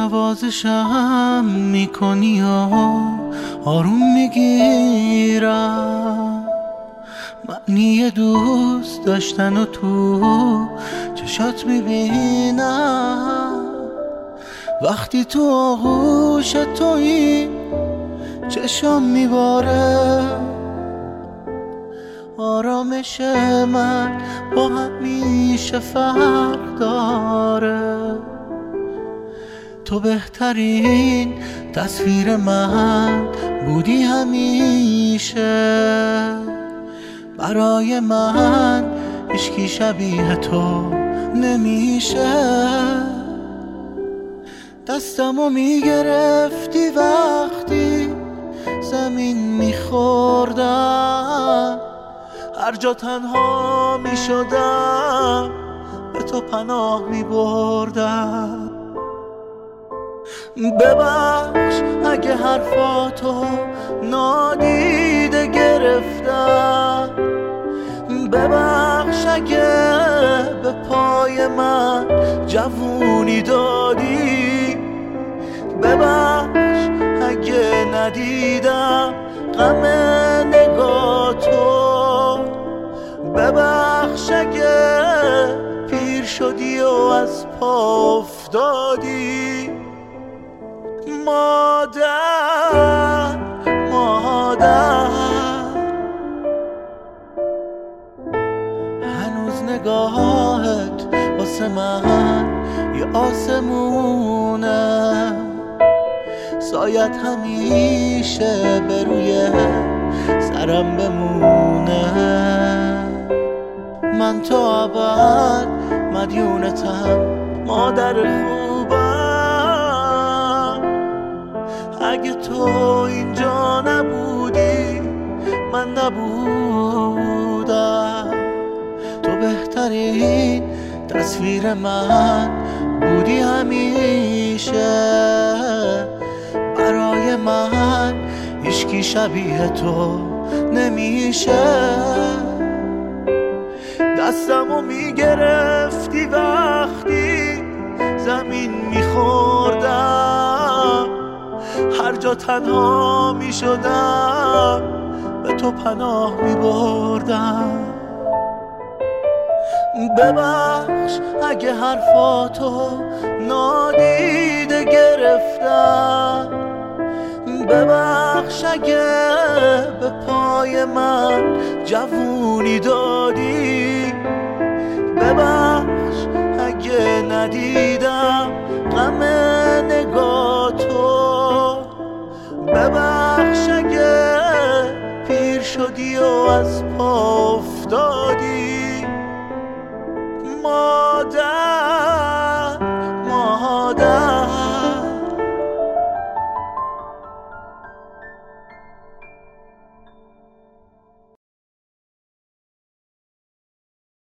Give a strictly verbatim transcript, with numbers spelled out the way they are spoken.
نوازشم میکنی و آروم میگیرم، معنی دوست داشتن و تو چشات میبینم. وقتی تو آغوش تویی چشام میباره، آرامش من با همیشه فرق داره. تو بهترین تصویر من بودی همیشه، برای من هیچکی شبیه تو نمیشه. دستمو میگرفتی وقتی زمین میخوردم، هر جا تنها میشدم به تو پناه میبردم. ببخش اگه حرفاتو نادیده گرفتم، ببخش اگه به پای من جوونی دادی، ببخش اگه ندیدم غم نگاتو، ببخش اگه پیر شدی و از پا افتادی. مادر مادر هنوز نگاهت واسه من یه آسمونه، سایت همیشه به روی سرم بمونه. من تو ابد مدیونتم مادر خوبم، اگه تو اینجا نبودی من نبودم. تو بهترین تصویر من بودی همیشه، برای من هیچکی شبیه تو نمیشه. دستمو میگرفتی وقتی زمین میخوردم، هر جا تنها میشدم به تو پناه میبردم. ببخش اگه حرفاتو نادیده گرفتم، ببخش اگه به پای من جوونی دادی، ببخش اگه ندیدم غم نگاتو، ببخش اگه پیر شدی و از پا